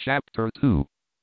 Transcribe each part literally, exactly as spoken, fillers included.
Chapter two.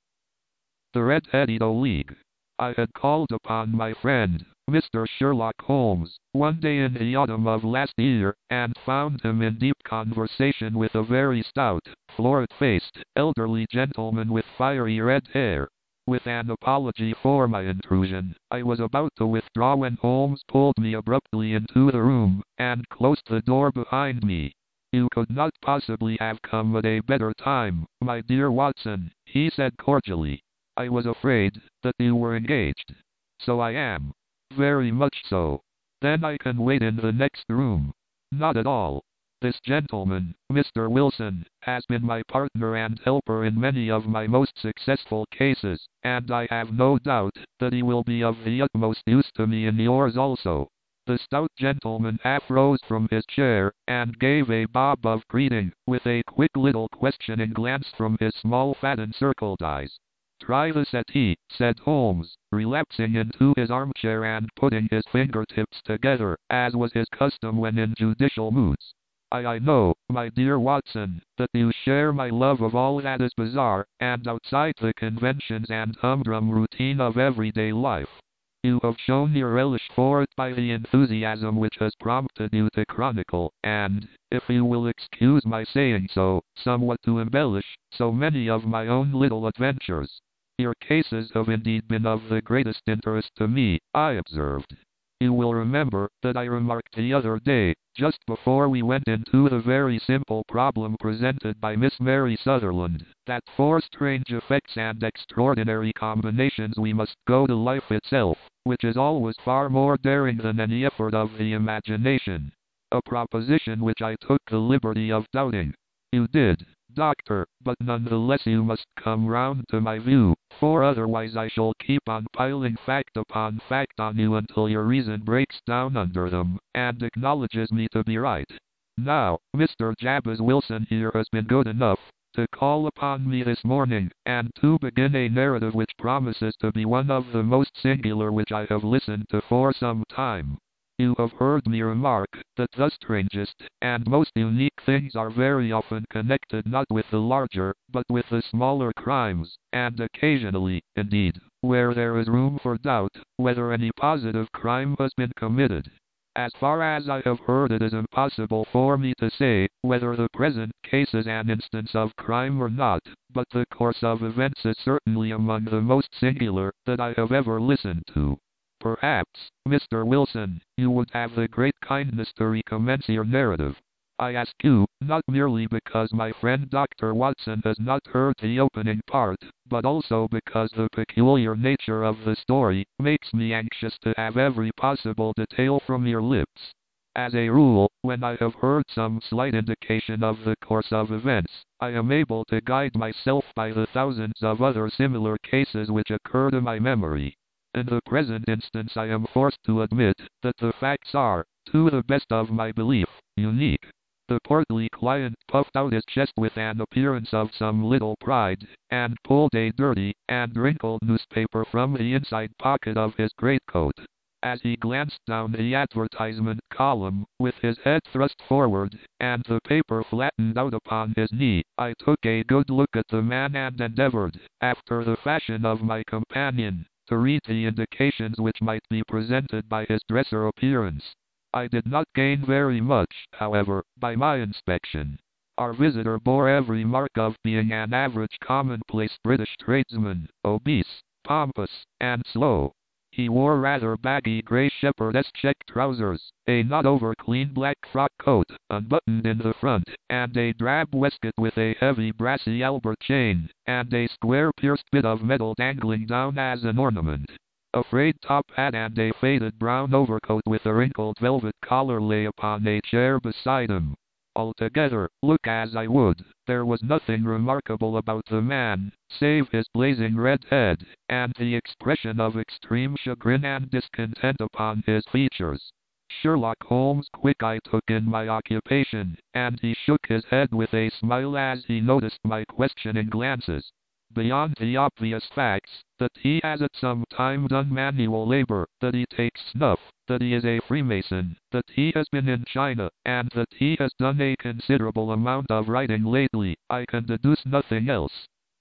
The Red-Headed League. I had called upon my friend, Mister Sherlock Holmes, one day in the autumn of last year, and found him in deep conversation with a very stout, florid-faced, elderly gentleman with fiery red hair. With an apology for my intrusion, I was about to withdraw when Holmes pulled me abruptly into the room, and closed the door behind me. "You could not possibly have come at a better time, my dear Watson," he said cordially. "I was afraid that you were engaged." "So I am. Very much so. Then I can wait in the next room." "Not at all. This gentleman, Mister Wilson, has been my partner and helper in many of my most successful cases, and I have no doubt that he will be of the utmost use to me in yours also." The stout gentleman half rose from his chair, and gave a bob of greeting, with a quick little questioning glance from his small fat encircled eyes. "Try the settee," said Holmes, relapsing into his armchair and putting his fingertips together, as was his custom when in judicial moods. I, I know, my dear Watson, that you share my love of all that is bizarre, and outside the conventions and humdrum routine of everyday life. You have shown your relish for it by the enthusiasm which has prompted you to chronicle, and, if you will excuse my saying so, somewhat to embellish, so many of my own little adventures. Your cases have indeed been of the greatest interest to me, I observed. You will remember that I remarked the other day, just before we went into the very simple problem presented by Miss Mary Sutherland, that for strange effects and extraordinary combinations we must go to life itself, which is always far more daring than any effort of the imagination. A proposition which I took the liberty of doubting. You did, Doctor, but nonetheless you must come round to my view, for otherwise I shall keep on piling fact upon fact on you until your reason breaks down under them, and acknowledges me to be right. Now, Mister Jabez Wilson here has been good enough to call upon me this morning, and to begin a narrative which promises to be one of the most singular which I have listened to for some time. You have heard me remark that the strangest and most unique things are very often connected not with the larger, but with the smaller crimes, and occasionally, indeed, where there is room for doubt, whether any positive crime has been committed. As far as I have heard, it is impossible for me to say whether the present case is an instance of crime or not, but the course of events is certainly among the most singular that I have ever listened to. Perhaps, Mister Wilson, you would have the great kindness to recommence your narrative. I ask you, not merely because my friend Doctor Watson has not heard the opening part, but also because the peculiar nature of the story makes me anxious to have every possible detail from your lips. As a rule, when I have heard some slight indication of the course of events, I am able to guide myself by the thousands of other similar cases which occur to my memory. In the present instance I am forced to admit that the facts are, to the best of my belief, unique. The portly client puffed out his chest with an appearance of some little pride, and pulled a dirty and wrinkled newspaper from the inside pocket of his greatcoat. As he glanced down the advertisement column, with his head thrust forward, and the paper flattened out upon his knee, I took a good look at the man and endeavored, after the fashion of my companion, to read the indications which might be presented by his dress or appearance. I did not gain very much, however, by my inspection. Our visitor bore every mark of being an average commonplace British tradesman, obese, pompous, and slow. He wore rather baggy grey shepherdess check trousers, a not over clean black frock coat, unbuttoned in the front, and a drab waistcoat with a heavy brassy Albert chain, and a square pierced bit of metal dangling down as an ornament. A frayed top hat and a faded brown overcoat with a wrinkled velvet collar lay upon a chair beside him. Altogether, look as I would, there was nothing remarkable about the man, save his blazing red head, and the expression of extreme chagrin and discontent upon his features. Sherlock Holmes' quick eye took in my occupation, and he shook his head with a smile as he noticed my questioning glances. Beyond the obvious facts, that he has at some time done manual labor, that he takes snuff, that he is a Freemason, that he has been in China, and that he has done a considerable amount of writing lately, I can deduce nothing else.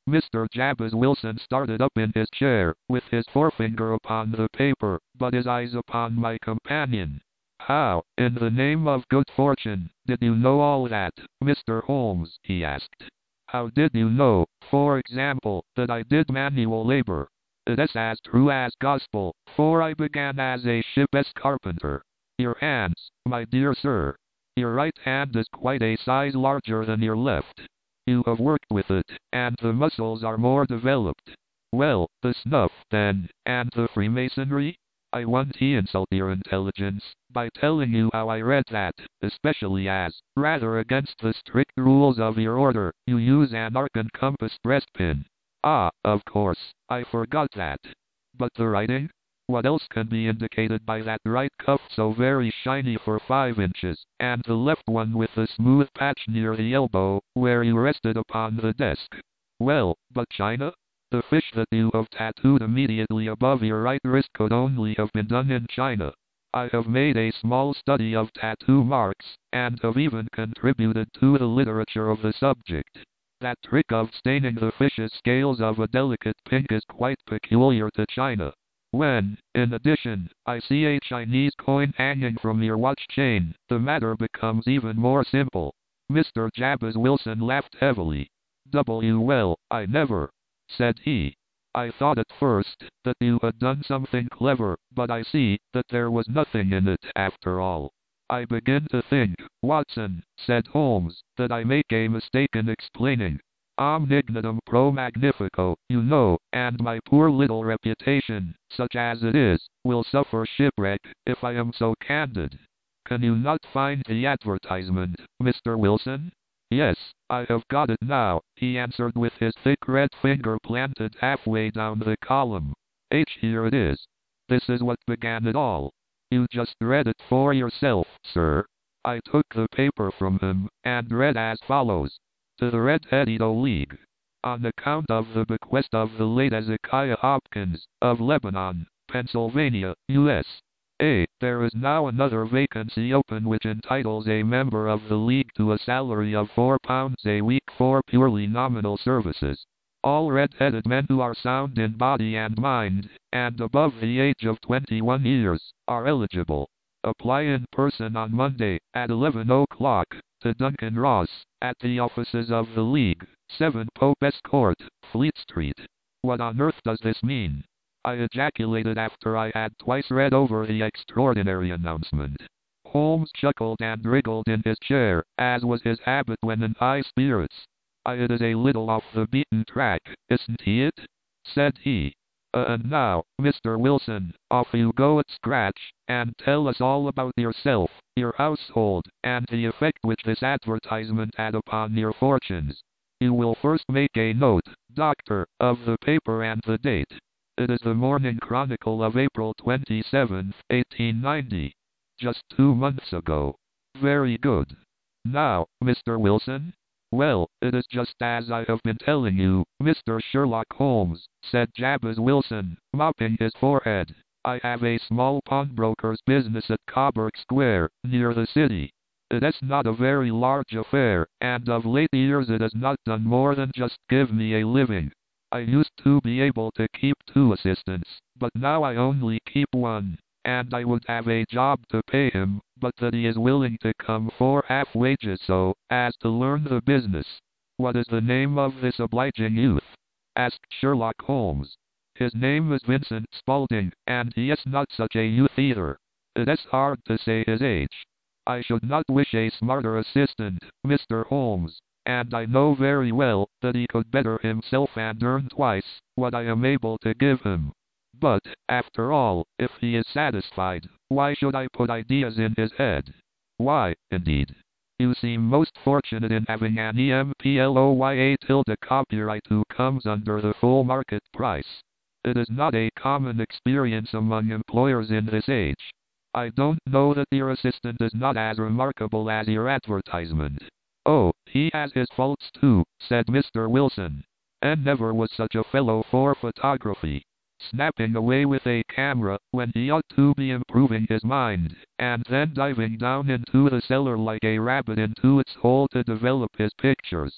Mister Jabez Wilson started up in his chair, with his forefinger upon the paper, but his eyes upon my companion. How, in the name of good fortune, did you know all that, Mister Holmes? He asked. How did you know, for example, that I did manual labor? It is as true as gospel, for I began as a ship's carpenter. Your hands, my dear sir. Your right hand is quite a size larger than your left. You have worked with it, and the muscles are more developed. Well, the snuff, then, and the Freemasonry? I won't insult your intelligence by telling you how I read that, especially as, rather against the strict rules of your order, you use an arc and compass breastpin. Ah, of course, I forgot that. But the writing? What else can be indicated by that right cuff so very shiny for five inches, and the left one with the smooth patch near the elbow, where you rested upon the desk? Well, but China? The fish that you have tattooed immediately above your right wrist could only have been done in China. I have made a small study of tattoo marks, and have even contributed to the literature of the subject. That trick of staining the fish's scales of a delicate pink is quite peculiar to China. When, in addition, I see a Chinese coin hanging from your watch chain, the matter becomes even more simple. Mister Jabez Wilson laughed heavily. W. Well, I never, said he. I thought at first that you had done something clever, but I see that there was nothing in it after all. I begin to think, Watson, said Holmes, that I make a mistake in explaining. Omnignatum pro magnifico, you know, and my poor little reputation, such as it is, will suffer shipwreck, if I am so candid. Can you not find the advertisement, Mister Wilson? Yes, I have got it now, he answered with his thick red finger planted halfway down the column. H, here it is. This is what began it all. You just read it for yourself, sir. I took the paper from him, and read as follows. To the Red-Headed League. On account of the bequest of the late Ezekiah Hopkins, of Lebanon, Pennsylvania, U S A, there is now another vacancy open which entitles a member of the League to a salary of four pounds a week for purely nominal services. All red-headed men who are sound in body and mind, and above the age of twenty-one years, are eligible. Apply in person on Monday, at eleven o'clock, to Duncan Ross, at the offices of the League, seven Popes Court, Fleet Street. What on earth does this mean? I ejaculated after I had twice read over the extraordinary announcement. Holmes chuckled and wriggled in his chair, as was his habit when in high spirits. I, it is a little off the beaten track, isn't he it? Said he. Uh, and now, Mister Wilson, off you go at scratch, and tell us all about yourself, your household, and the effect which this advertisement had upon your fortunes. You will first make a note, Doctor, of the paper and the date. It is the Morning Chronicle of April twenty-seventh, eighteen ninety. Just two months ago. Very good. Now, Mister Wilson? Well, it is just as I have been telling you, Mister Sherlock Holmes, said Jabez Wilson, mopping his forehead. I have a small pawnbroker's business at Coburg Square, near the city. It is not a very large affair, and of late years it has not done more than just give me a living. I used to be able to keep two assistants, but now I only keep one, and I would have a job to pay him, but that he is willing to come for half wages so as to learn the business. What is the name of this obliging youth? Asked Sherlock Holmes. His name is Vincent Spaulding, and he is not such a youth either. It is hard to say his age. I should not wish a smarter assistant, Mister Holmes, and I know very well that he could better himself and earn twice what I am able to give him. But, after all, if he is satisfied, why should I put ideas in his head? Why, indeed? You seem most fortunate in having an E M P L O Y A tilde copyright who comes under the full market price. It is not a common experience among employers in this age. I don't know that your assistant is not as remarkable as your advertisement. Oh, he has his faults too, said Mister Wilson. And never was such a fellow for photography. Snapping away with a camera, when he ought to be improving his mind, and then diving down into the cellar like a rabbit into its hole to develop his pictures.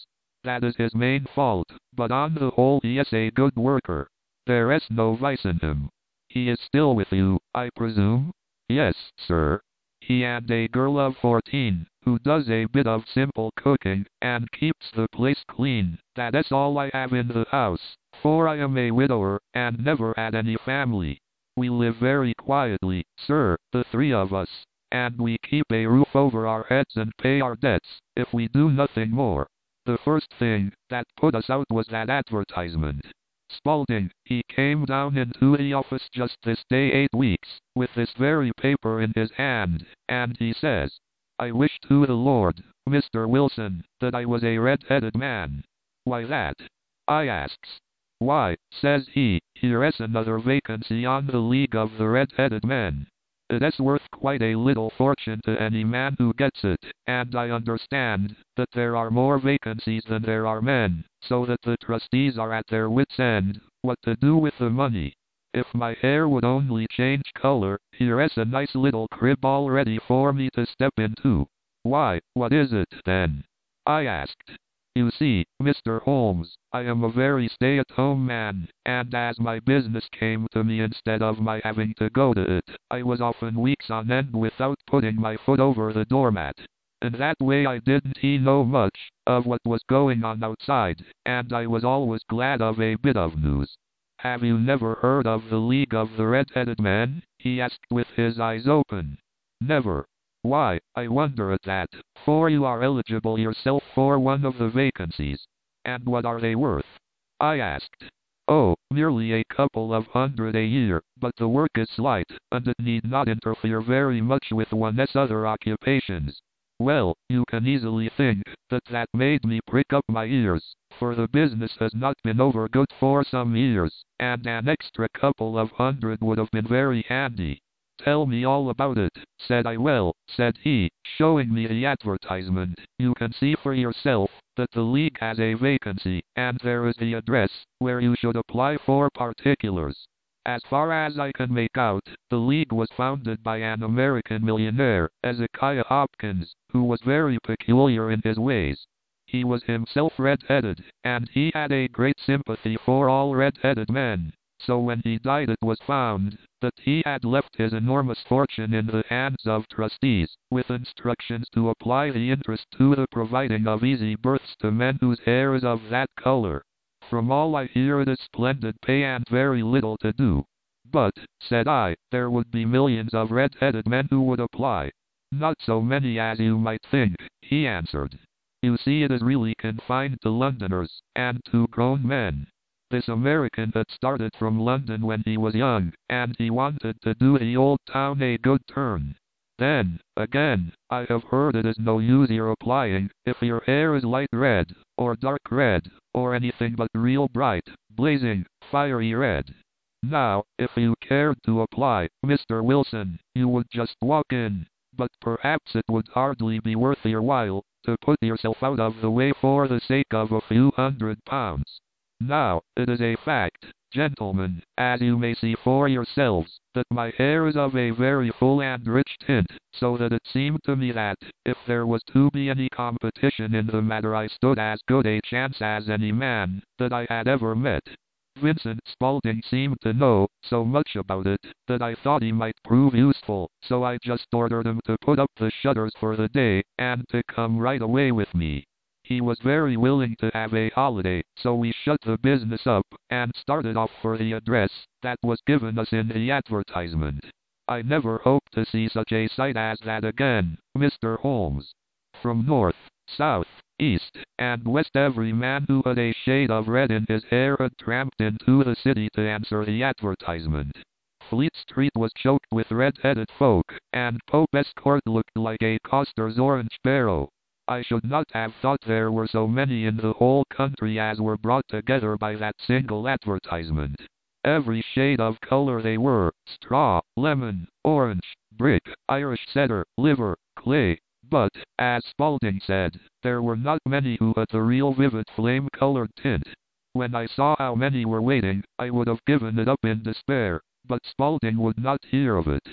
That is his main fault, but on the whole he is a good worker. There is no vice in him. He is still with you, I presume? Yes, sir. He and a girl of fourteen, who does a bit of simple cooking, and keeps the place clean. That is all I have in the house, for I am a widower, and never had any family. We live very quietly, sir, the three of us, and we keep a roof over our heads and pay our debts, if we do nothing more. The first thing that put us out was that advertisement. Spaulding, he came down into the office just this day eight weeks, with this very paper in his hand, and he says, I wish to the Lord, Mister Wilson, that I was a red-headed man. Why that? I asks. Why, says he, here is another vacancy on the League of the Red-Headed Men. It is worth quite a little fortune to any man who gets it, and I understand that there are more vacancies than there are men, so that the trustees are at their wits' end what to do with the money. If my hair would only change color, here is a nice little crib all ready for me to step into. Why, what is it, then? I asked. You see, Mister Holmes, I am a very stay-at-home man, and as my business came to me instead of my having to go to it, I was often weeks on end without putting my foot over the doormat. In that way I didn't know much of what was going on outside, and I was always glad of a bit of news. Have you never heard of the League of the Red-Headed Men? He asked with his eyes open. Never. Why, I wonder at that, for you are eligible yourself for one of the vacancies. And what are they worth? I asked. Oh, merely a couple of hundred a year, but the work is slight, and it need not interfere very much with one's other occupations. Well, you can easily think that that made me prick up my ears, for the business has not been over good for some years, and an extra couple of hundred would have been very handy. Tell me all about it, said I. Well, said he, showing me the advertisement, you can see for yourself that the League has a vacancy, and there is the address where you should apply for particulars. As far as I can make out, the League was founded by an American millionaire, Ezekiah Hopkins, who was very peculiar in his ways. He was himself red-headed, and he had a great sympathy for all red-headed men. So when he died it was found that he had left his enormous fortune in the hands of trustees, with instructions to apply the interest to the providing of easy berths to men whose hair is of that color. From all I hear it is splendid pay and very little to do. But, said I, there would be millions of red-headed men who would apply. Not so many as you might think, he answered. You see, it is really confined to Londoners, and to grown men. This American had started from London when he was young, and he wanted to do the old town a good turn. Then, again, I have heard it is no use your applying if your hair is light red, or dark red, or anything but real bright, blazing, fiery red. Now, if you cared to apply, Mister Wilson, you would just walk in, but perhaps it would hardly be worth your while to put yourself out of the way for the sake of a few hundred pounds. Now, it is a fact, gentlemen, as you may see for yourselves, that my hair is of a very full and rich tint, so that it seemed to me that, if there was to be any competition in the matter, I stood as good a chance as any man that I had ever met. Vincent Spaulding seemed to know so much about it that I thought he might prove useful, so I just ordered him to put up the shutters for the day, and to come right away with me. He was very willing to have a holiday, so we shut the business up, and started off for the address that was given us in the advertisement. I never hope to see such a sight as that again, Mister Holmes. From north, south, east, and west every man who had a shade of red in his hair had tramped into the city to answer the advertisement. Fleet Street was choked with red-headed folk, and Pope's Court looked like a coster's orange barrow. I should not have thought there were so many in the whole country as were brought together by that single advertisement. Every shade of color they were, straw, lemon, orange, brick, Irish setter, liver, clay. But, as Spaulding said, there were not many who had the real vivid flame-colored tint. When I saw how many were waiting, I would have given it up in despair, but Spaulding would not hear of it.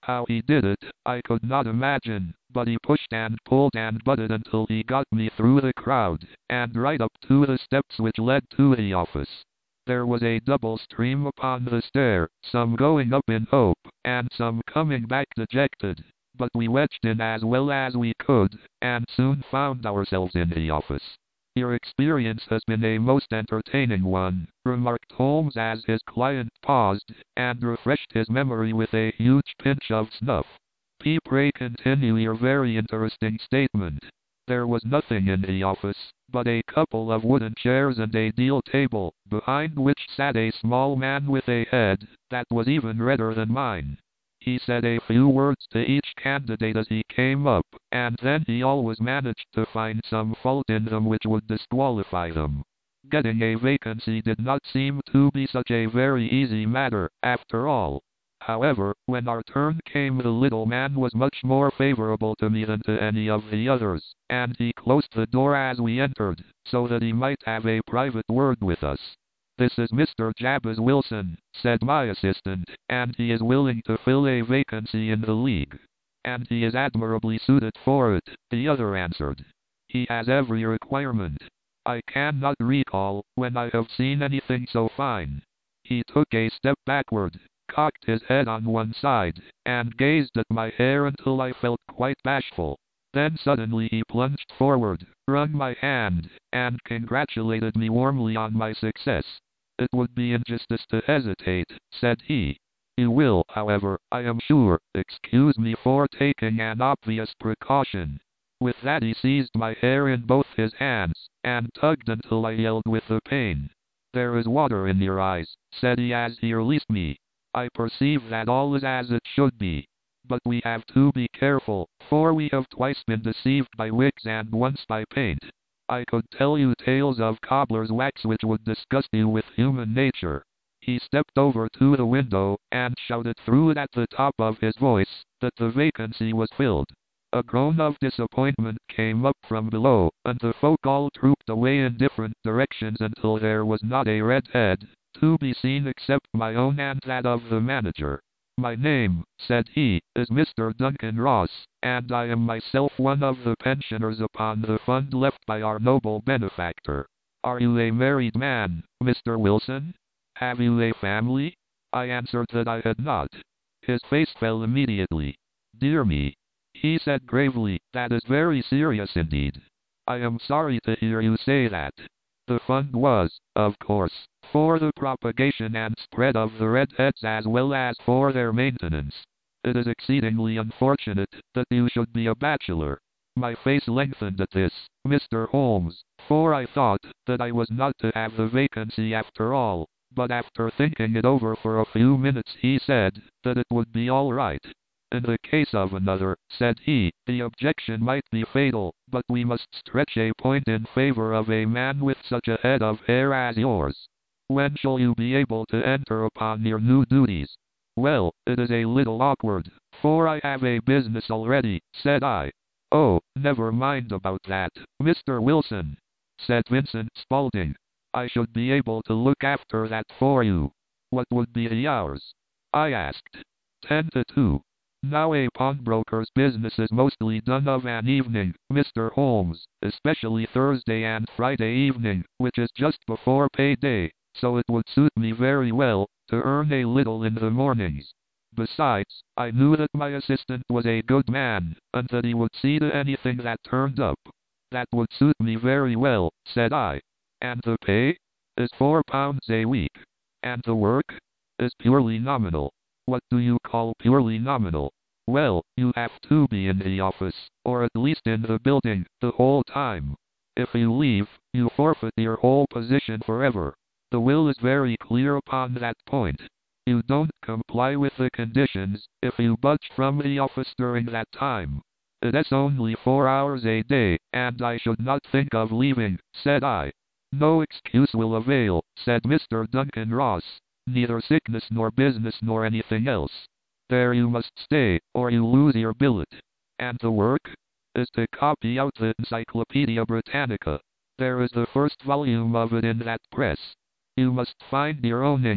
How he did it, I could not imagine, but he pushed and pulled and butted until he got me through the crowd, and right up to the steps which led to the office. There was a double stream upon the stair, some going up in hope, and some coming back dejected, but we wedged in as well as we could, and soon found ourselves in the office. "Your experience has been a most entertaining one," remarked Holmes as his client paused, and refreshed his memory with a huge pinch of snuff. "P. Pray continue your very interesting statement." "There was nothing in the office, but a couple of wooden chairs and a deal table, behind which sat a small man with a head that was even redder than mine. He said a few words to each candidate as he came up, and then he always managed to find some fault in them which would disqualify them. Getting a vacancy did not seem to be such a very easy matter, after all. However, when our turn came, the little man was much more favorable to me than to any of the others, and he closed the door as we entered, so that he might have a private word with us. 'This is Mister Jabez Wilson,' said my assistant, 'and he is willing to fill a vacancy in the League.' 'And he is admirably suited for it,' the other answered. 'He has every requirement. I cannot recall when I have seen anything so fine.' He took a step backward, cocked his head on one side, and gazed at my hair until I felt quite bashful. Then suddenly he plunged forward, wrung my hand, and congratulated me warmly on my success. 'It would be injustice to hesitate,' said he. 'You will, however, I am sure, excuse me for taking an obvious precaution.' With that he seized my hair in both his hands, and tugged until I yelled with the pain. 'There is water in your eyes,' said he as he released me. 'I perceive that all is as it should be. But we have to be careful, for we have twice been deceived by wigs and once by paint. I could tell you tales of cobbler's wax which would disgust you with human nature.' He stepped over to the window, and shouted through it at the top of his voice, that the vacancy was filled. A groan of disappointment came up from below, and the folk all trooped away in different directions until there was not a red head to be seen except my own and that of the manager. 'My name,' said he, 'is Mister Duncan Ross, and I am myself one of the pensioners upon the fund left by our noble benefactor. Are you a married man, Mister Wilson? Have you a family?' I answered that I had not. His face fell immediately. 'Dear me,' he said gravely, 'that is very serious indeed. I am sorry to hear you say that. The fund was, of course, for the propagation and spread of the redheads as well as for their maintenance. It is exceedingly unfortunate that you should be a bachelor.' My face lengthened at this, Mister Holmes, for I thought that I was not to have the vacancy after all, but after thinking it over for a few minutes he said that it would be all right. 'In the case of another,' said he, 'the objection might be fatal, but we must stretch a point in favor of a man with such a head of hair as yours. When shall you be able to enter upon your new duties?' 'Well, it is a little awkward, for I have a business already,' said I. 'Oh, never mind about that, Mister Wilson,' said Vincent Spaulding. 'I should be able to look after that for you.' 'What would be the hours?' I asked. Ten to two. Now a pawnbroker's business is mostly done of an evening, Mister Holmes, especially Thursday and Friday evening, which is just before payday, so it would suit me very well to earn a little in the mornings. Besides, I knew that my assistant was a good man, and that he would see to anything that turned up.' 'That would suit me very well,' said I. 'And the pay?' 'Is four pounds a week.' 'And the work?' 'Is purely nominal.' 'What do you call purely nominal?' 'Well, you have to be in the office, or at least in the building, the whole time. If you leave, you forfeit your whole position forever. The will is very clear upon that point. You don't comply with the conditions if you budge from the office during that time. It is only four hours a day, and I should not think of leaving,' said I. 'No excuse will avail,' said Mister Duncan Ross. 'Neither sickness nor business nor anything else. There you must stay, or you lose your billet.' 'And the work?' 'Is to copy out the Encyclopedia Britannica. There is the first volume of it in that press. You must find your own ink,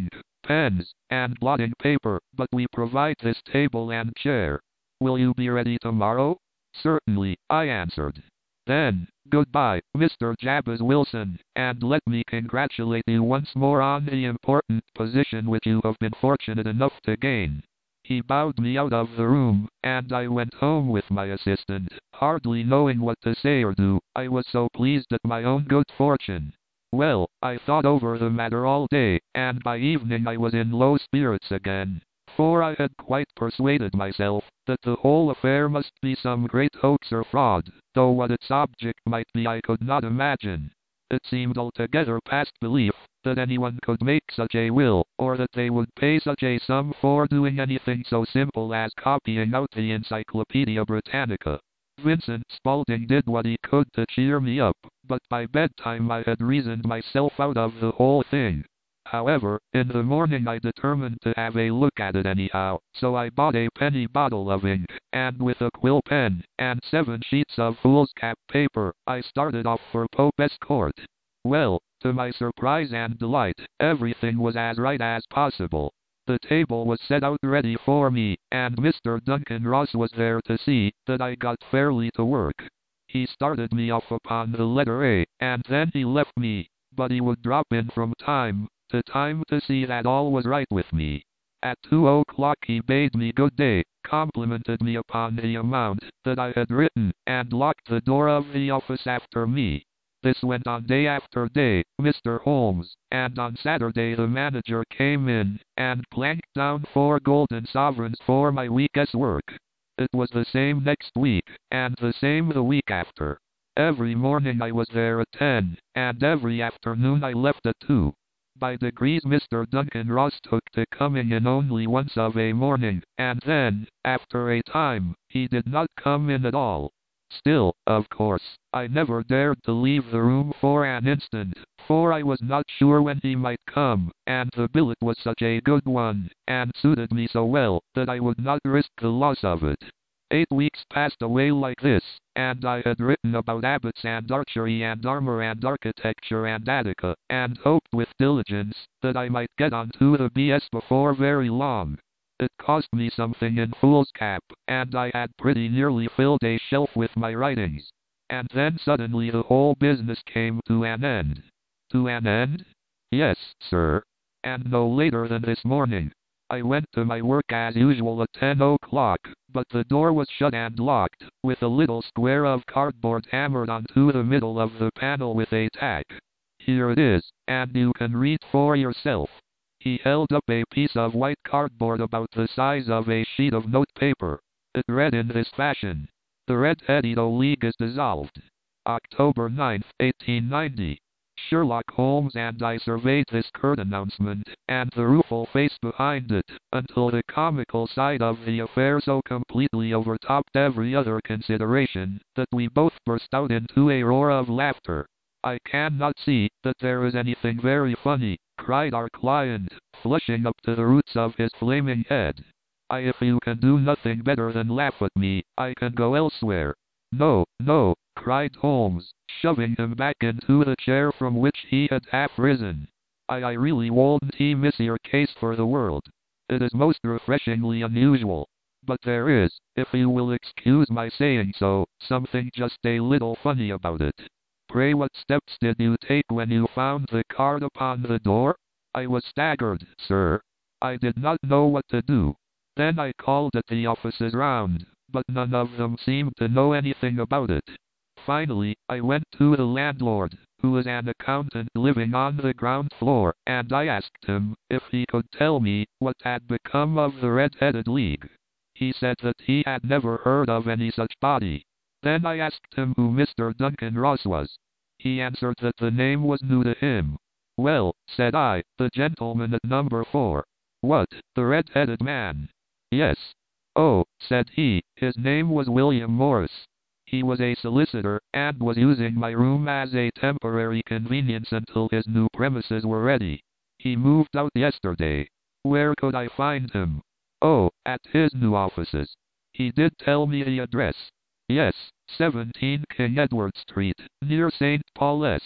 pens, and blotting paper, but we provide this table and chair. Will you be ready tomorrow? Certainly, I answered. Then, goodbye, Mister Jabez Wilson, and let me congratulate you once more on the important position which you have been fortunate enough to gain. He bowed me out of the room, and I went home with my assistant, hardly knowing what to say or do. I was so pleased at my own good fortune. Well, I thought over the matter all day, and by evening I was in low spirits again, for I had quite persuaded myself that the whole affair must be some great hoax or fraud, though what its object might be I could not imagine. It seemed altogether past belief that anyone could make such a will, or that they would pay such a sum for doing anything so simple as copying out the Encyclopedia Britannica. Vincent Spaulding did what he could to cheer me up, but by bedtime I had reasoned myself out of the whole thing. However, in the morning I determined to have a look at it anyhow, so I bought a penny bottle of ink, and with a quill pen, and seven sheets of foolscap paper, I started off for Pope's Court. Well, to my surprise and delight, everything was as right as possible. The table was set out ready for me, and Mister Duncan Ross was there to see that I got fairly to work. He started me off upon the letter A, and then he left me, but he would drop in from time to time to see that all was right with me. At two o'clock he bade me good day, complimented me upon the amount that I had written, and locked the door of the office after me. This went on day after day, Mister Holmes, and on Saturday the manager came in, and planked down four golden sovereigns for my week's work. It was the same next week, and the same the week after. Every morning I was there at ten, and every afternoon I left at two. By degrees Mister Duncan Ross took to coming in only once of a morning, and then, after a time, he did not come in at all. Still, of course, I never dared to leave the room for an instant, for I was not sure when he might come, and the billet was such a good one, and suited me so well, that I would not risk the loss of it. Eight weeks passed away like this, and I had written about abbots and archery and armor and architecture and Attica, and hoped with diligence that I might get on to the B S before very long. It cost me something in foolscap, and I had pretty nearly filled a shelf with my writings. And then suddenly the whole business came to an end. To an end? Yes, sir. And no later than this morning. I went to my work as usual at ten o'clock, but the door was shut and locked, with a little square of cardboard hammered onto the middle of the panel with a tack. Here it is, and you can read for yourself. He held up a piece of white cardboard about the size of a sheet of notepaper. It read in this fashion: The Red-Headed League is dissolved. October ninth, eighteen ninety. Sherlock Holmes and I surveyed this curt announcement, and the rueful face behind it, until the comical side of the affair so completely overtopped every other consideration, that we both burst out into a roar of laughter. I cannot see that there is anything very funny, cried our client, flushing up to the roots of his flaming head. I, if you can do nothing better than laugh at me, I can go elsewhere. No, no, cried Holmes, shoving him back into the chair from which he had half risen. I, I really won't miss your case for the world. It is most refreshingly unusual. But there is, if you will excuse my saying so, something just a little funny about it. Pray, what steps did you take when you found the card upon the door? I was staggered, sir. I did not know what to do. Then I called at the offices round, but none of them seemed to know anything about it. Finally, I went to the landlord, who was an accountant living on the ground floor, and I asked him if he could tell me what had become of the Red-Headed League. He said that he had never heard of any such body. Then I asked him who Mister Duncan Ross was. He answered that the name was new to him. Well, said I, the gentleman at number four. What, the red-headed man? Yes. Oh, said he, his name was William Morris. He was a solicitor, and was using my room as a temporary convenience until his new premises were ready. He moved out yesterday. Where could I find him? Oh, at his new offices. He did tell me the address. Yes, seventeen King Edward Street, near Saint Paul's.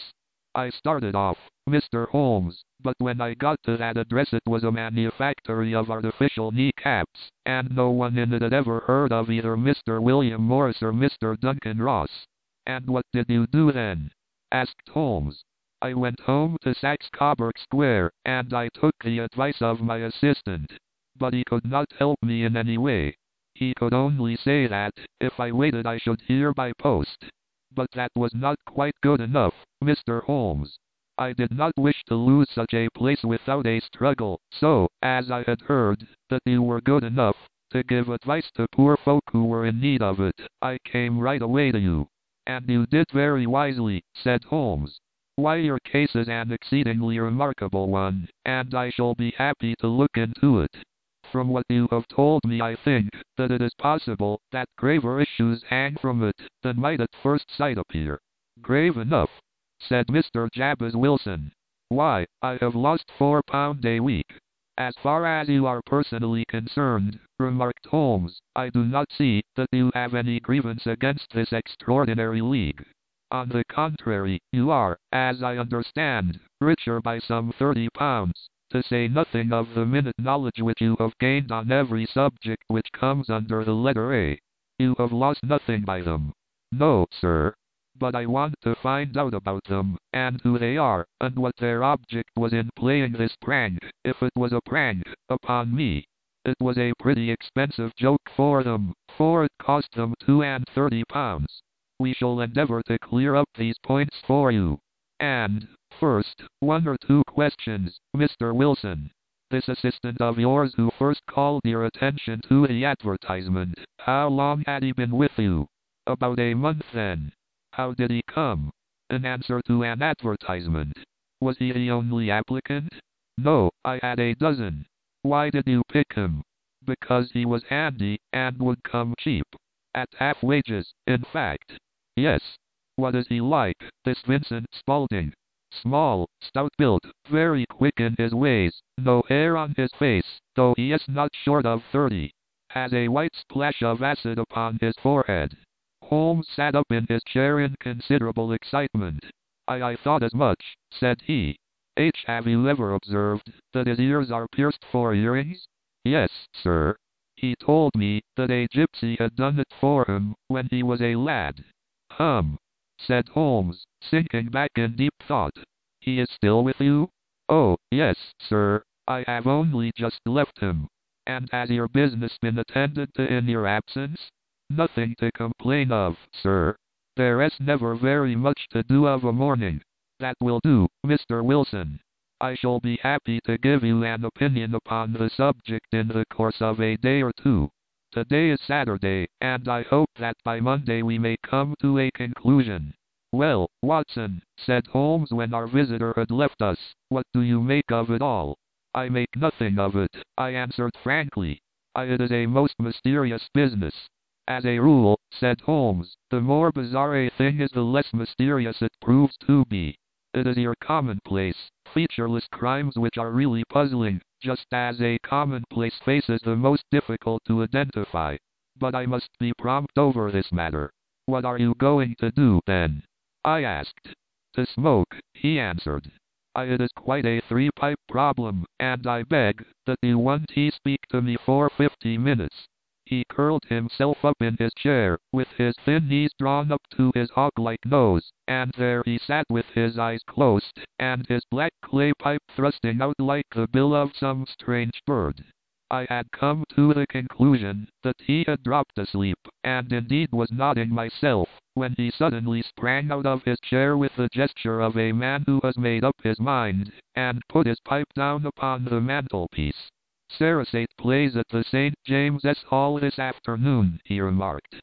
I started off, Mister Holmes, but when I got to that address it was a manufactory of artificial kneecaps, and no one in it had ever heard of either Mister William Morris or Mister Duncan Ross. And what did you do then? Asked Holmes. I went home to Saxe-Coburg Square, and I took the advice of my assistant. But he could not help me in any way. He could only say that, if I waited I should hear by post. But that was not quite good enough, Mister Holmes. I did not wish to lose such a place without a struggle, so, as I had heard that you were good enough to give advice to poor folk who were in need of it, I came right away to you. And you did very wisely, said Holmes. Why, your case is an exceedingly remarkable one, and I shall be happy to look into it. From what you have told me I think that it is possible that graver issues hang from it than might at first sight appear. Grave enough, said Mister Jabez Wilson. Why, I have lost four pound a week. As far as you are personally concerned, remarked Holmes, I do not see that you have any grievance against this extraordinary league. On the contrary, you are, as I understand, richer by some thirty pounds. To say nothing of the minute knowledge which you have gained on every subject which comes under the letter A. You have lost nothing by them. No, sir. But I want to find out about them, and who they are, and what their object was in playing this prank, if it was a prank, upon me. It was a pretty expensive joke for them, for it cost them two and thirty pounds. We shall endeavor to clear up these points for you. And, first, one or two questions, Mister Wilson. This assistant of yours who first called your attention to the advertisement, how long had he been with you? About a month then. How did he come? In answer to an advertisement. Was he the only applicant? No, I had a dozen. Why did you pick him? Because he was handy, and would come cheap. At half wages, in fact. Yes. What is he like, this Vincent Spaulding? Small, stout-built, very quick in his ways, no hair on his face, though he is not short of thirty. Has a white splash of acid upon his forehead. Holmes sat up in his chair in considerable excitement. I, I thought as much, said he. H. Have you ever observed that his ears are pierced for earrings? Yes, sir. He told me that a gypsy had done it for him when he was a lad. Hum, said Holmes, sinking back in deep thought. He is still with you? Oh, yes, sir. I have only just left him. And has your business been attended to in your absence? Nothing to complain of, sir. There is never very much to do of a morning. That will do, Mister Wilson. I shall be happy to give you an opinion upon the subject in the course of a day or two. Today is Saturday, and I hope that by Monday we may come to a conclusion. Well, Watson, said Holmes when our visitor had left us, what do you make of it all? I make nothing of it, I answered frankly. I, it is a most mysterious business. As a rule, said Holmes, the more bizarre a thing is the less mysterious it proves to be. It is your commonplace, featureless crimes which are really puzzling, just as a commonplace face is the most difficult to identify. But I must be prompt over this matter. What are you going to do, then? I asked. To smoke, he answered. I, it is quite a three-pipe problem, and I beg that you won't he speak to me for fifty minutes. He curled himself up in his chair, with his thin knees drawn up to his hog-like nose, and there he sat with his eyes closed, and his black clay pipe thrusting out like the bill of some strange bird. I had come to the conclusion that he had dropped asleep, and indeed was nodding myself, when he suddenly sprang out of his chair with the gesture of a man who has made up his mind, and put his pipe down upon the mantelpiece. Sarasate plays at the Saint James's Hall this afternoon, he remarked.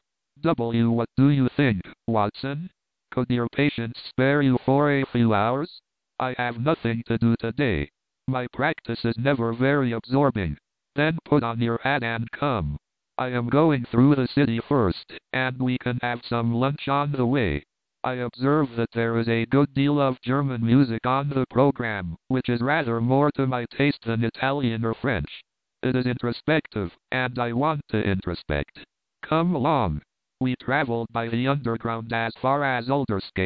W. What do you think, Watson? Could your patients spare you for a few hours? I have nothing to do today. My practice is never very absorbing. Then put on your hat and come. I am going through the city first, and we can have some lunch on the way. I observe that there is a good deal of German music on the program, which is rather more to my taste than Italian or French. It is introspective, and I want to introspect. Come along. We traveled by the underground as far as Aldersgate,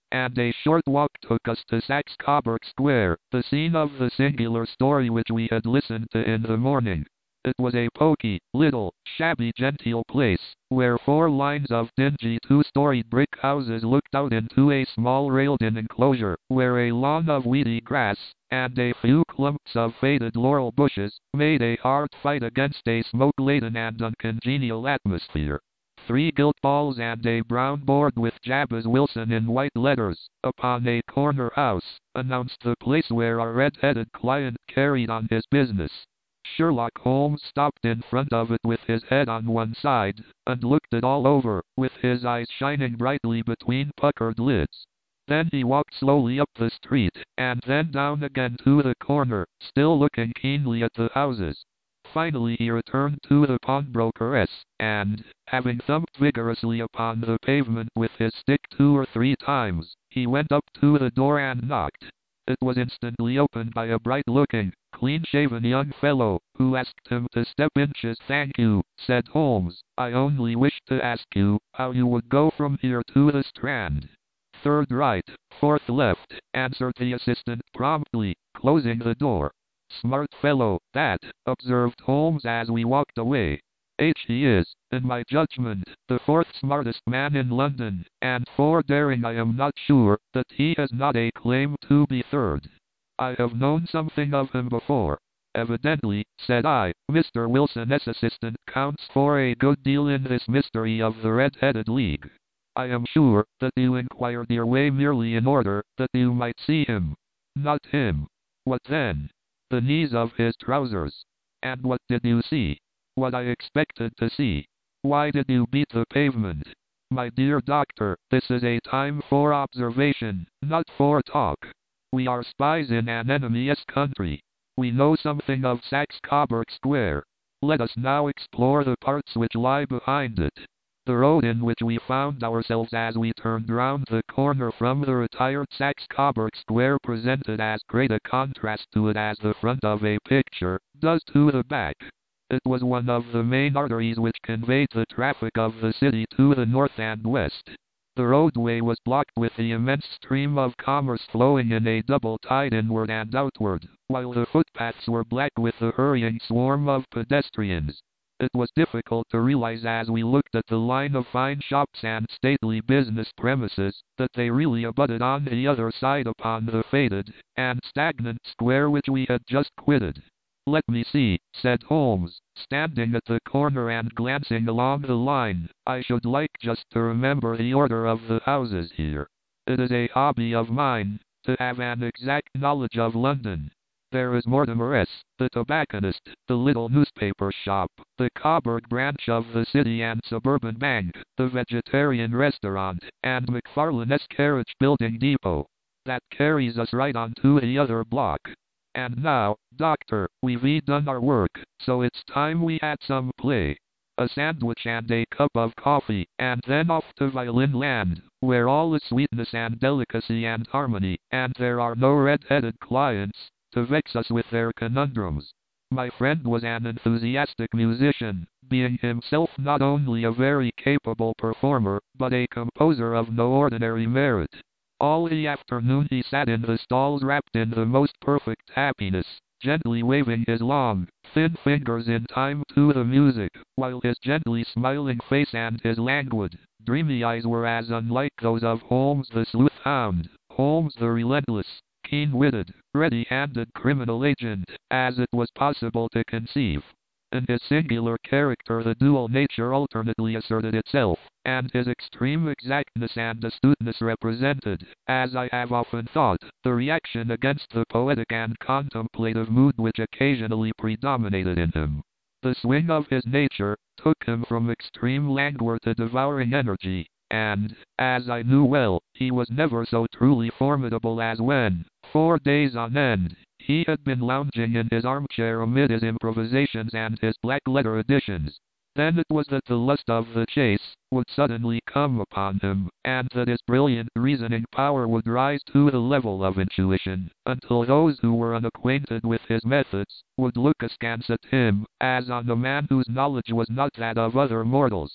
and a short walk took us to Saxe-Coburg Square, the scene of the singular story which we had listened to in the morning. It was a poky, little, shabby genteel place, where four lines of dingy two-storied brick houses looked out into a small railed-in enclosure, where a lawn of weedy grass, and a few clumps of faded laurel bushes, made a hard fight against a smoke-laden and uncongenial atmosphere. Three gilt balls and a brown board with Jabez Wilson in white letters, upon a corner house, announced the place where our red-headed client carried on his business. Sherlock Holmes stopped in front of it with his head on one side, and looked it all over, with his eyes shining brightly between puckered lids. Then he walked slowly up the street, and then down again to the corner, still looking keenly at the houses. Finally he returned to the pawnbrokeress, and, having thumped vigorously upon the pavement with his stick two or three times, he went up to the door and knocked. It was instantly opened by a bright-looking, clean-shaven young fellow, who asked him to step inches. "Thank you," said Holmes. "I only wished to ask you how you would go from here to the Strand." "Third right, fourth left," answered the assistant promptly, closing the door. "Smart fellow, that," observed Holmes as we walked away. "H he is, in my judgment, the fourth smartest man in London, and for daring I am not sure that he has not a claim to be third. I have known something of him before." "Evidently," said I, "Mister Wilson's assistant counts for a good deal in this mystery of the Red-Headed League. I am sure that you inquired your way merely in order that you might see him." "Not him." "What then?" "The knees of his trousers." "And what did you see?" "What I expected to see." "Why did you beat the pavement?" "My dear doctor, this is a time for observation, not for talk. We are spies in an enemy's country. We know something of Saxe-Coburg Square. Let us now explore the parts which lie behind it." The road in which we found ourselves as we turned round the corner from the retired Saxe-Coburg Square presented as great a contrast to it as the front of a picture does to the back. It was one of the main arteries which conveyed the traffic of the city to the north and west. The roadway was blocked with the immense stream of commerce flowing in a double tide inward and outward, while the footpaths were black with the hurrying swarm of pedestrians. It was difficult to realize as we looked at the line of fine shops and stately business premises, that they really abutted on the other side upon the faded and stagnant square which we had just quitted. "Let me see," said Holmes, standing at the corner and glancing along the line. "I should like just to remember the order of the houses here. It is a hobby of mine, to have an exact knowledge of London. There is Mortimer S., the tobacconist, the little newspaper shop, the Coburg branch of the City and Suburban Bank, the vegetarian restaurant, and McFarlane's carriage building depot. That carries us right on to the other block. And now, doctor, we've done our work, so it's time we had some play. A sandwich and a cup of coffee, and then off to Violin Land, where all is sweetness and delicacy and harmony, and there are no red-headed clients to vex us with their conundrums." My friend was an enthusiastic musician, being himself not only a very capable performer, but a composer of no ordinary merit. All the afternoon he sat in the stalls wrapped in the most perfect happiness, gently waving his long, thin fingers in time to the music, while his gently smiling face and his languid, dreamy eyes were as unlike those of Holmes the sleuth hound, Holmes the relentless, keen-witted, ready-handed criminal agent, as it was possible to conceive. In his singular character the dual nature alternately asserted itself, and his extreme exactness and astuteness represented, as I have often thought, the reaction against the poetic and contemplative mood which occasionally predominated in him. The swing of his nature took him from extreme languor to devouring energy, and, as I knew well, he was never so truly formidable as when, for days on end, he had been lounging in his armchair amid his improvisations and his black-letter editions. Then it was that the lust of the chase would suddenly come upon him, and that his brilliant reasoning power would rise to the level of intuition, until those who were unacquainted with his methods would look askance at him, as on a man whose knowledge was not that of other mortals.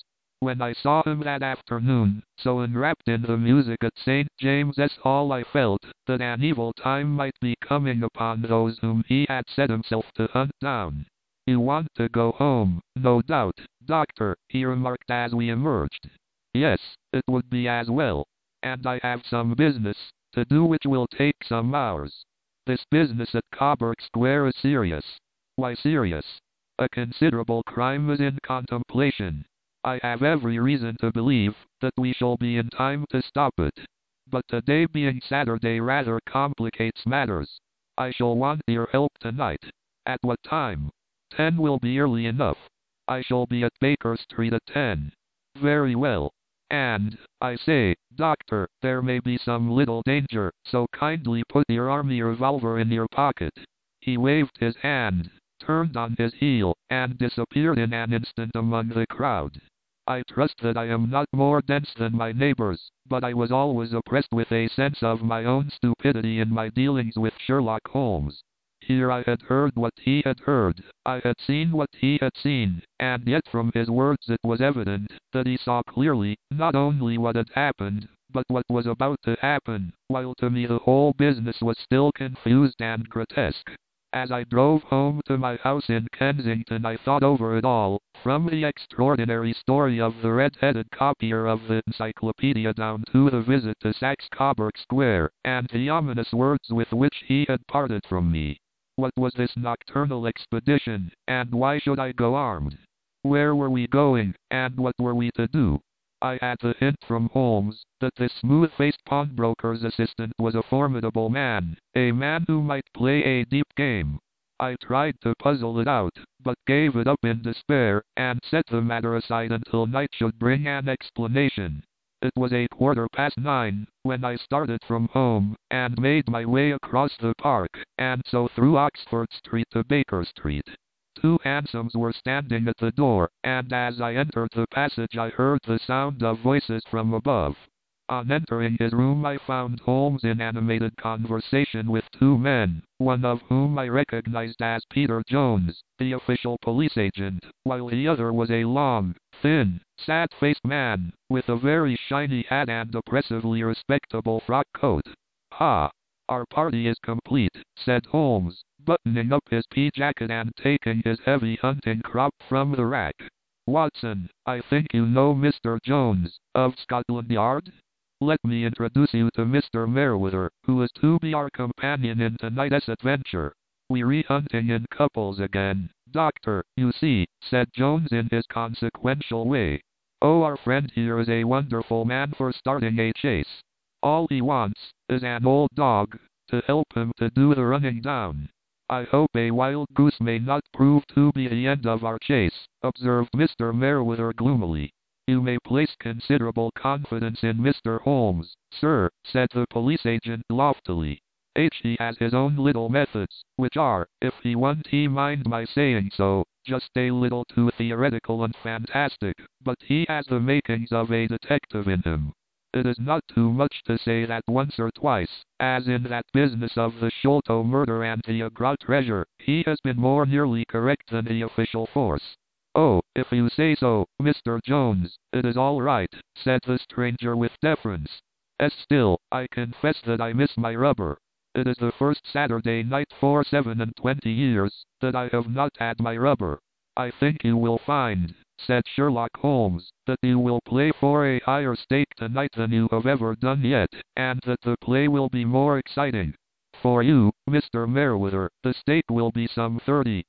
When I saw him that afternoon, so enwrapped in the music at Saint James's Hall, I felt that an evil time might be coming upon those whom he had set himself to hunt down. "You want to go home, no doubt, Doctor," he remarked as we emerged. "Yes, it would be as well. And I have some business to do which will take some hours." "This business at Coburg Square is serious." "Why serious?" "A considerable crime is in contemplation. I have every reason to believe that we shall be in time to stop it. But today being Saturday rather complicates matters. I shall want your help tonight." "At what time?" "Ten will be early enough. I shall be at Baker Street at ten." "Very well. And, I say, Doctor, there may be some little danger, so kindly put your army revolver in your pocket." He waved his hand, turned on his heel, and disappeared in an instant among the crowd. I trust that I am not more dense than my neighbors, but I was always oppressed with a sense of my own stupidity in my dealings with Sherlock Holmes. Here I had heard what he had heard, I had seen what he had seen, and yet from his words it was evident that he saw clearly, not only what had happened, but what was about to happen, while to me the whole business was still confused and grotesque. As I drove home to my house in Kensington, I thought over it all, from the extraordinary story of the red-headed copier of the encyclopedia down to the visit to Saxe Coburg Square, and the ominous words with which he had parted from me. What was this nocturnal expedition, and why should I go armed? Where were we going, and what were we to do? I had the hint from Holmes that this smooth-faced pawnbroker's assistant was a formidable man, a man who might play a deep game. I tried to puzzle it out, but gave it up in despair, and set the matter aside until night should bring an explanation. It was a quarter past nine when I started from home, and made my way across the park, and so through Oxford Street to Baker Street. Two hansoms were standing at the door, and as I entered the passage I heard the sound of voices from above. On entering his room I found Holmes in animated conversation with two men, one of whom I recognized as Peter Jones, the official police agent, while the other was a long, thin, sad-faced man, with a very shiny hat and oppressively respectable frock coat. "Ha! Our party is complete," said Holmes, buttoning up his pea jacket and taking his heavy hunting crop from the rack. "Watson, I think you know Mister Jones, of Scotland Yard? Let me introduce you to Mister Merriweather, who is to be our companion in tonight's adventure. We're hunting in couples again, Doctor, you see," said Jones in his consequential way. "Oh, our friend here is a wonderful man for starting a chase. All he wants is an old dog to help him to do the running down." "I hope a wild goose may not prove to be the end of our chase," observed Mister Merriweather gloomily. "You may place considerable confidence in Mister Holmes, sir," said the police agent loftily. "He has his own little methods, which are, if he won't mind my saying so, just a little too theoretical and fantastic, but he has the makings of a detective in him. It is not too much to say that once or twice, as in that business of the Sholto murder and the Agra treasure, he has been more nearly correct than the official force." "Oh, if you say so, Mister Jones, it is all right," said the stranger with deference. "As still, I confess that I miss my rubber. It is the first Saturday night for seven and twenty years that I have not had my rubber. I think you will find," said Sherlock Holmes, "that you will play for a higher stake tonight than you have ever done yet, and that the play will be more exciting. For you, Mister Merriweather, the stake will be some thirty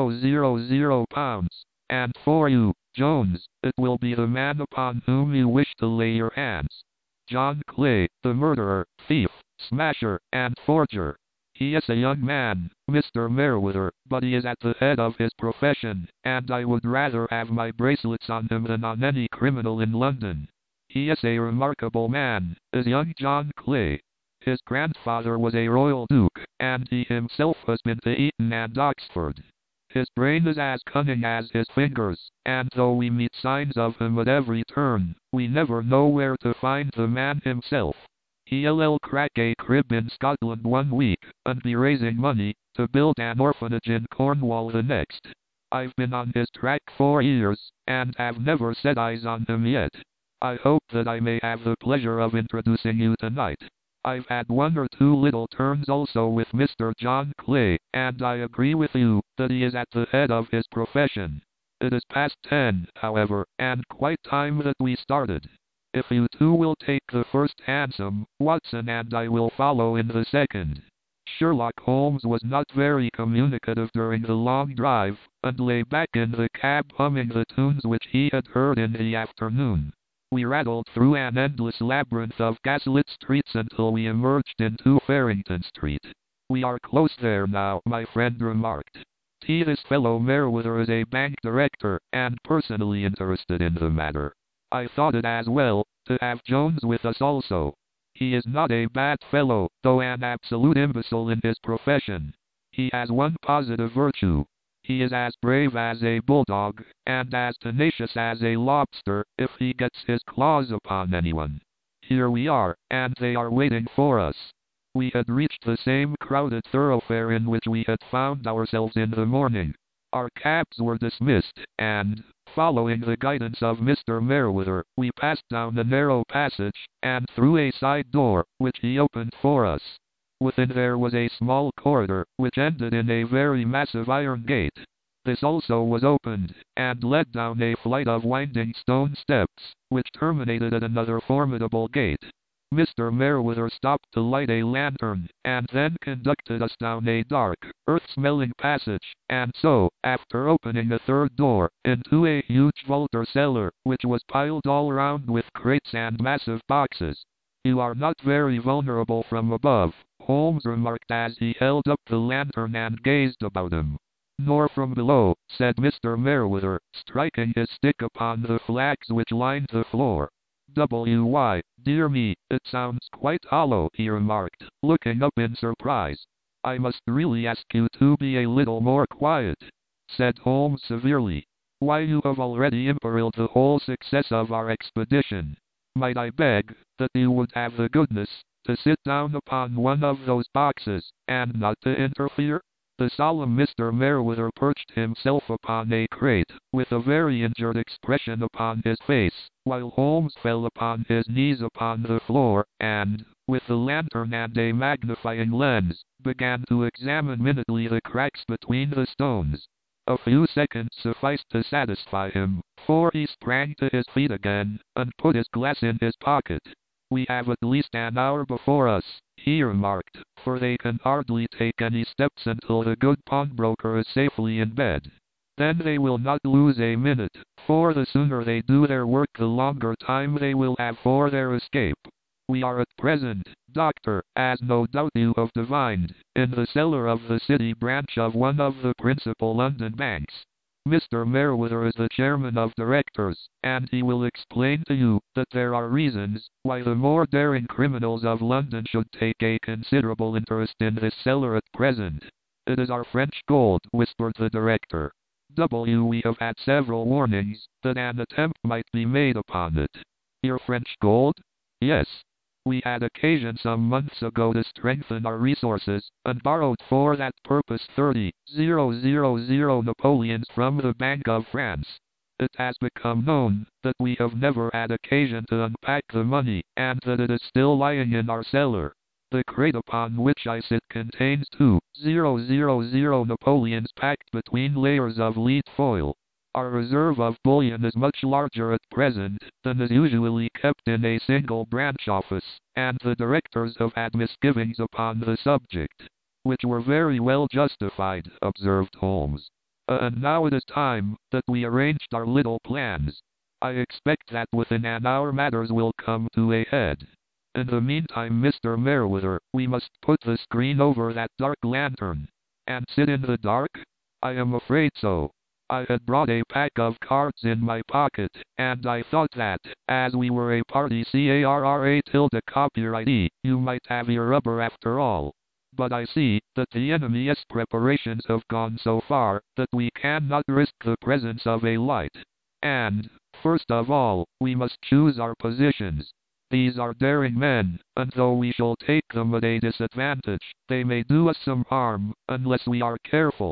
thousand pounds. And for you, Jones, it will be the man upon whom you wish to lay your hands. John Clay, the murderer, thief, smasher, and forger. He is a young man, Mister Merriweather, but he is at the head of his profession, and I would rather have my bracelets on him than on any criminal in London. He is a remarkable man, is young John Clay. His grandfather was a royal duke, and he himself has been to Eton and Oxford. His brain is as cunning as his fingers, and though we meet signs of him at every turn, we never know where to find the man himself. He'll crack a crib in Scotland one week, and be raising money to build an orphanage in Cornwall the next. I've been on his track for years, and have never set eyes on him yet. I hope that I may have the pleasure of introducing you tonight. I've had one or two little turns also with Mister John Clay, and I agree with you that he is at the head of his profession. It is past ten, however, and quite time that we started. If you two will take the first hansom, Watson and I will follow in the second. Sherlock Holmes was not very communicative during the long drive, and lay back in the cab humming the tunes which he had heard in the afternoon. We rattled through an endless labyrinth of gaslit streets until we emerged into Farrington Street. "We are close there now," my friend remarked. T. This fellow Merriweather is a bank director, and personally interested in the matter. I thought it as well to have Jones with us also. He is not a bad fellow, though an absolute imbecile in his profession. He has one positive virtue. He is as brave as a bulldog, and as tenacious as a lobster if he gets his claws upon anyone. Here we are, and they are waiting for us. We had reached the same crowded thoroughfare in which we had found ourselves in the morning. Our cabs were dismissed, and, following the guidance of Mister Merriweather, we passed down a narrow passage, and through a side door, which he opened for us. Within there was a small corridor, which ended in a very massive iron gate. This also was opened, and led down a flight of winding stone steps, which terminated at another formidable gate. Mister Merriweather stopped to light a lantern, and then conducted us down a dark, earth-smelling passage, and so, after opening a third door, into a huge vault or cellar, which was piled all round with crates and massive boxes. "You are not very vulnerable from above," Holmes remarked as he held up the lantern and gazed about him. "Nor from below," said Mister Merriweather, striking his stick upon the flags which lined the floor. "Why, dear me, it sounds quite hollow," he remarked, looking up in surprise. "I must really ask you to be a little more quiet," said Holmes severely. "Why, you have already imperiled the whole success of our expedition. Might I beg that you would have the goodness to sit down upon one of those boxes, and not to interfere?" The solemn Mister Merriweather perched himself upon a crate, with a very injured expression upon his face, while Holmes fell upon his knees upon the floor, and, with the lantern and a magnifying lens, began to examine minutely the cracks between the stones. A few seconds sufficed to satisfy him, for he sprang to his feet again, and put his glass in his pocket. "We have at least an hour before us," he remarked, "for they can hardly take any steps until the good pawnbroker is safely in bed. Then they will not lose a minute, for the sooner they do their work the longer time they will have for their escape. We are at present, Doctor, as no doubt you have divined, in the cellar of the city branch of one of the principal London banks. Mister Merriweather is the chairman of directors, and he will explain to you that there are reasons why the more daring criminals of London should take a considerable interest in this cellar at present. It is our French gold," whispered the director. "W. We have had several warnings that an attempt might be made upon it." "Your French gold?" "Yes. We had occasion some months ago to strengthen our resources, and borrowed for that purpose thirty thousand Napoleons from the Bank of France. It has become known that we have never had occasion to unpack the money, and that it is still lying in our cellar. The crate upon which I sit contains two thousand Napoleons packed between layers of lead foil. Our reserve of bullion is much larger at present than is usually kept in a single branch office, and the directors have had misgivings upon the subject." "Which were very well justified," observed Holmes. Uh, "and now it is time that we arranged our little plans. I expect that within an hour matters will come to a head. In the meantime, Mister Merriweather, we must put the screen over that dark lantern." "And sit in the dark?" "I am afraid so. I had brought a pack of cards in my pocket, and I thought that, as we were a party CARRA tilde copyright, you might have your rubber after all. But I see that the enemy's preparations have gone so far that we cannot risk the presence of a light. And, first of all, we must choose our positions. These are daring men, and though we shall take them at a disadvantage, they may do us some harm, unless we are careful.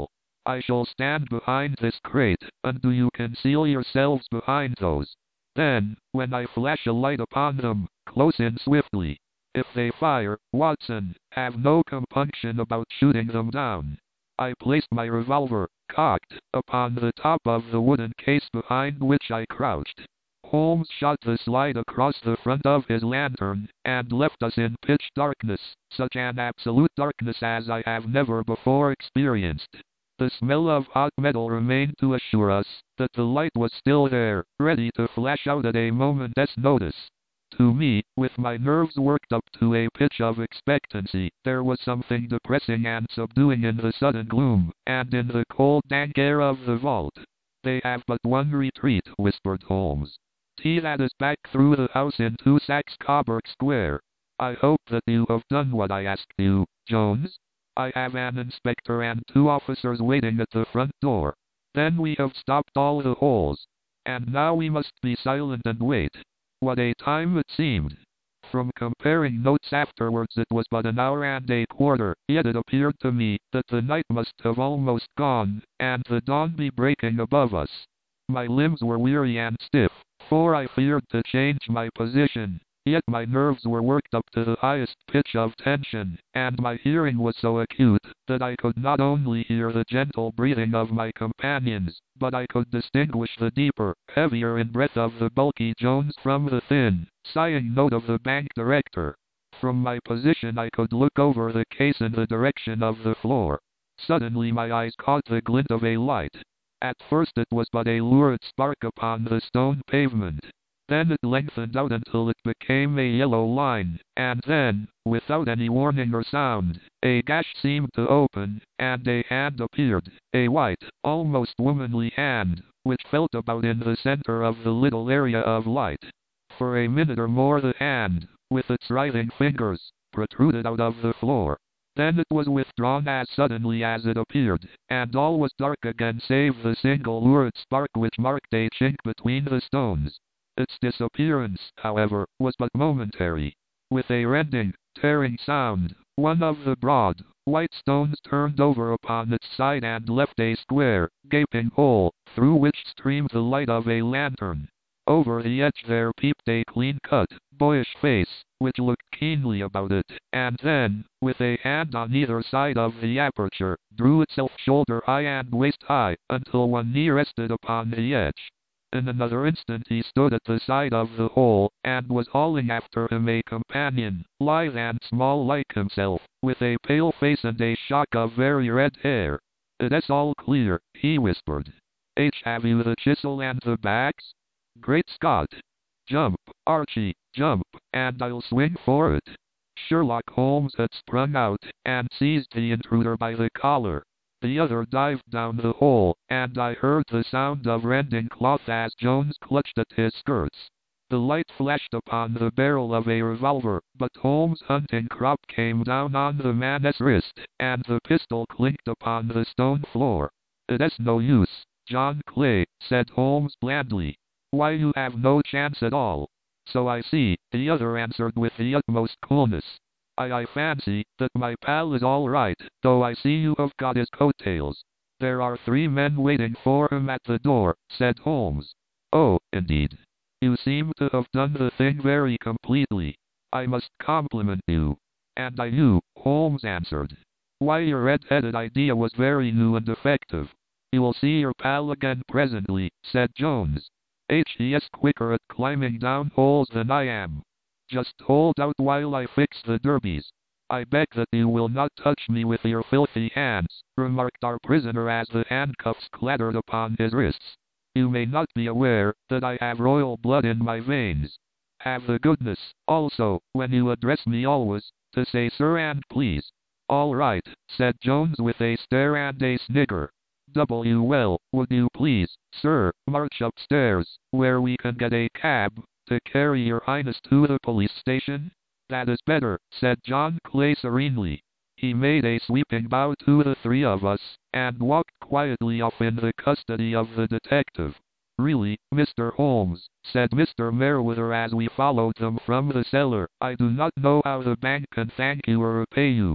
I shall stand behind this crate, and do you conceal yourselves behind those. Then, when I flash a light upon them, close in swiftly. If they fire, Watson, have no compunction about shooting them down. I placed my revolver, cocked, upon the top of the wooden case behind which I crouched. Holmes shot the slide across the front of his lantern, and left us in pitch darkness, such an absolute darkness as I have never before experienced. The smell of hot metal remained to assure us that the light was still there, ready to flash out at a moment's notice. To me, with my nerves worked up to a pitch of expectancy, there was something depressing and subduing in the sudden gloom, and in the cold dank air of the vault. They have but one retreat, whispered Holmes. T that is back through the house into Saxe-Coburg Square. I hope that you have done what I asked you, Jones. I have an inspector and two officers waiting at the front door. Then we have stopped all the holes. And now we must be silent and wait. What a time it seemed. From comparing notes afterwards it was but an hour and a quarter, yet it appeared to me that the night must have almost gone, and the dawn be breaking above us. My limbs were weary and stiff, for I feared to change my position, yet my nerves were worked up to the highest pitch of tension, and my hearing was so acute that I could not only hear the gentle breathing of my companions, but I could distinguish the deeper, heavier in breath of the bulky Jones from the thin, sighing note of the bank director. From my position I could look over the case in the direction of the floor. Suddenly my eyes caught the glint of a light. At first it was but a lurid spark upon the stone pavement. Then it lengthened out until it became a yellow line, and then, without any warning or sound, a gash seemed to open, and a hand appeared, a white, almost womanly hand, which felt about in the center of the little area of light. For a minute or more the hand, with its writhing fingers, protruded out of the floor. Then it was withdrawn as suddenly as it appeared, and all was dark again save the single lurid spark which marked a chink between the stones. Its disappearance, however, was but momentary. With a rending, tearing sound, one of the broad, white stones turned over upon its side and left a square, gaping hole, through which streamed the light of a lantern. Over the edge there peeped a clean-cut, boyish face, which looked keenly about it, and then, with a hand on either side of the aperture, drew itself shoulder-high and waist-high, until one knee rested upon the edge. In another instant he stood at the side of the hole, and was hauling after him a companion, lithe and small like himself, with a pale face and a shock of very red hair. "It's all clear," he whispered. "H, have you the chisel and the bags? Great Scott! Jump, Archie, jump, and I'll swing for it." Sherlock Holmes had sprung out, and seized the intruder by the collar. The other dived down the hole, and I heard the sound of rending cloth as Jones clutched at his skirts. The light flashed upon the barrel of a revolver, but Holmes' hunting crop came down on the man's wrist, and the pistol clinked upon the stone floor. "It's no use, John Clay," said Holmes blandly. "Why, you have no chance at all." "So I see," the other answered with the utmost coolness. I, I fancy that my pal is all right, though I see you have got his coattails." "There are three men waiting for him at the door," said Holmes. "Oh, indeed. You seem to have done the thing very completely. I must compliment you." "And I you," Holmes answered. "Why, your red-headed idea was very new and effective." "You'll see your pal again presently," said Jones. "H, he is quicker at climbing down holes than I am. Just hold out while I fix the derbies." "I beg that you will not touch me with your filthy hands," remarked our prisoner as the handcuffs clattered upon his wrists. "You may not be aware that I have royal blood in my veins. Have the goodness, also, when you address me always, to say sir and please." "All right," said Jones with a stare and a snigger. "W well, would you please, sir, march upstairs, where we can get a cab to carry your highness to the police station?" "That is better," said John Clay serenely. He made a sweeping bow to the three of us, and walked quietly off in the custody of the detective. "Really, Mister Holmes," said Mister Merriweather as we followed them from the cellar, "I do not know how the bank can thank you or repay you.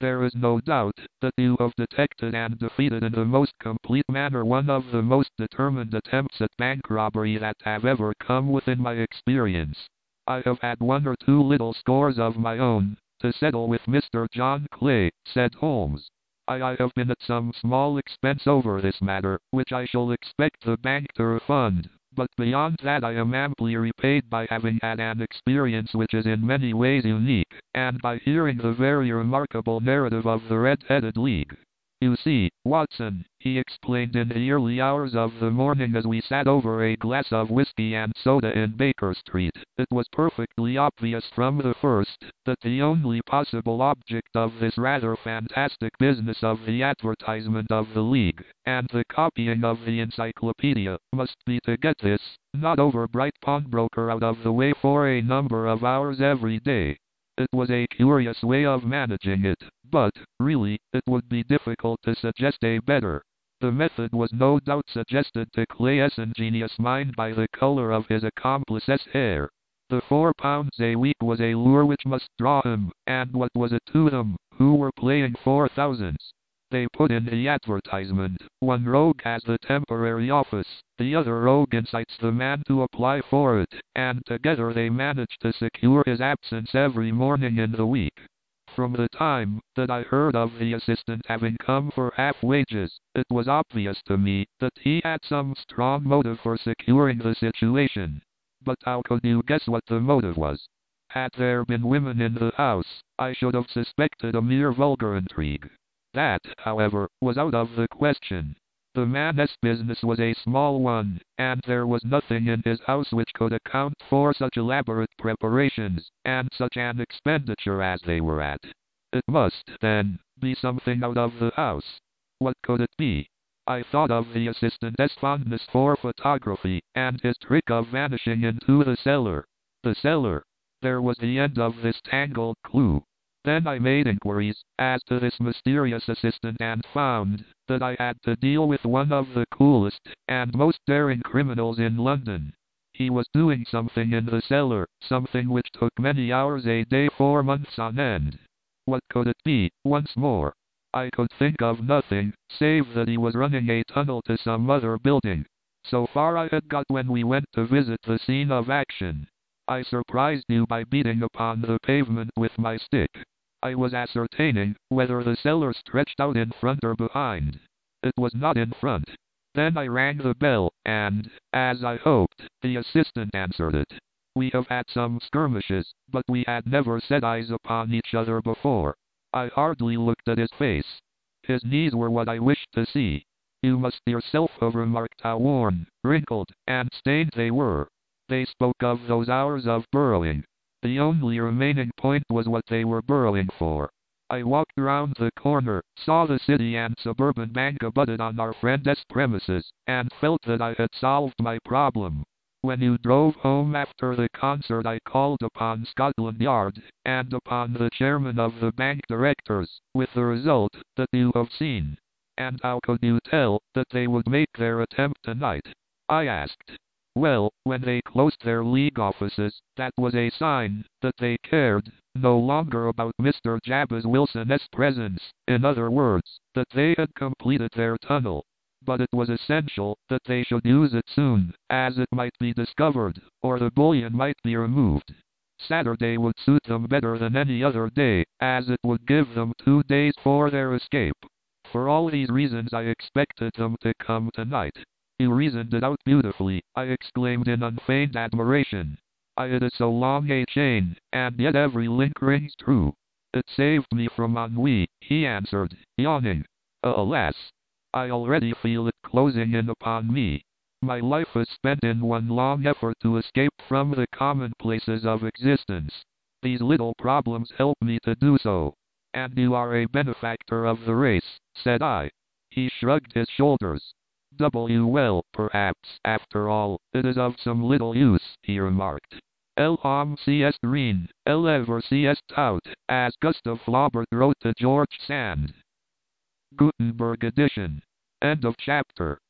There is no doubt that you have detected and defeated in the most complete manner one of the most determined attempts at bank robbery that have ever come within my experience. I have had one or two little scores of my own to settle with Mister John Clay," said Holmes. I, "I have been at some small expense over this matter, which I shall expect the bank to refund. But beyond that I am amply repaid by having had an experience which is in many ways unique, and by hearing the very remarkable narrative of the Red-Headed League. You see, Watson," he explained in the early hours of the morning as we sat over a glass of whiskey and soda in Baker Street, "it was perfectly obvious from the first that the only possible object of this rather fantastic business of the advertisement of the League, and the copying of the encyclopedia, must be to get this not over bright pawnbroker out of the way for a number of hours every day. It was a curious way of managing it, but, really, it would be difficult to suggest a better. The method was no doubt suggested to Clay's ingenious mind by the color of his accomplice's hair. The four pounds a week was a lure which must draw him, and what was it to them, who were playing for thousands? They put in the advertisement, one rogue has the temporary office, the other rogue incites the man to apply for it, and together they manage to secure his absence every morning in the week. From the time that I heard of the assistant having come for half wages, it was obvious to me that he had some strong motive for securing the situation. But how could you guess what the motive was? Had there been women in the house, I should have suspected a mere vulgar intrigue. That, however, was out of the question. The man's business was a small one, and there was nothing in his house which could account for such elaborate preparations, and such an expenditure as they were at. It must, then, be something out of the house. What could it be? I thought of the assistant's fondness for photography, and his trick of vanishing into the cellar. The cellar. There was the end of this tangled clue. Then I made inquiries as to this mysterious assistant and found that I had to deal with one of the coolest and most daring criminals in London. He was doing something in the cellar, something which took many hours a day for months on end. What could it be, once more? I could think of nothing, save that he was running a tunnel to some other building. So far I had got when we went to visit the scene of action. I surprised you by beating upon the pavement with my stick. I was ascertaining whether the cellar stretched out in front or behind. It was not in front. Then I rang the bell, and, as I hoped, the assistant answered it. We have had some skirmishes, but we had never set eyes upon each other before. I hardly looked at his face. His knees were what I wished to see. You must yourself have remarked how worn, wrinkled, and stained they were. They spoke of those hours of burrowing. The only remaining point was what they were burrowing for. I walked round the corner, saw the City and Suburban Bank abutted on our friend's premises, and felt that I had solved my problem. When you drove home after the concert I called upon Scotland Yard, and upon the chairman of the bank directors, with the result that you have seen. And how could you tell that they would make their attempt tonight? I asked. Well, when they closed their League offices, that was a sign that they cared no longer about Mister Jabez Wilson's presence, in other words, that they had completed their tunnel. But it was essential that they should use it soon, as it might be discovered, or the bullion might be removed. Saturday would suit them better than any other day, as it would give them two days for their escape. For all these reasons I expected them to come tonight. You reasoned it out beautifully, I exclaimed in unfeigned admiration. I, it is so long a chain, and yet every link rings true. It saved me from ennui, he answered, yawning. Alas! I already feel it closing in upon me. My life is spent in one long effort to escape from the commonplaces of existence. These little problems help me to do so. And you are a benefactor of the race, said I. He shrugged his shoulders. W. Well, perhaps, after all, it is of some little use, he remarked. L. Hom C S Green, L. Ever C S Tout, as Gustav Flaubert wrote to George Sand. Gutenberg edition. End of chapter.